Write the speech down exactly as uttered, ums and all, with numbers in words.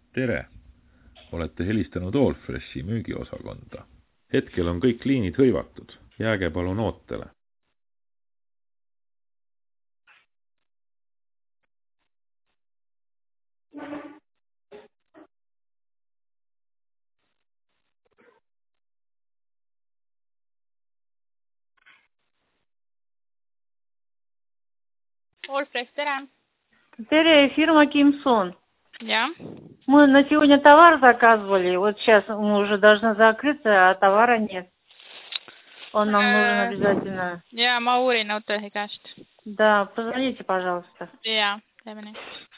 Tere! Olete helistanud Allfreshi müügiosakonda. Hetkel on kõik liinid hõivatud. Jääge palun ootele. Allfresh, tere! Tere, фирма Кимсон. Ja. Мы на сегодня товар заказывали. Вот сейчас мы уже должны закрыться, а товара нет. Он нам нужен обязательно. Ja, ma uurin autojuhi käest. Да, позвоните, пожалуйста. Ja, teeme nii.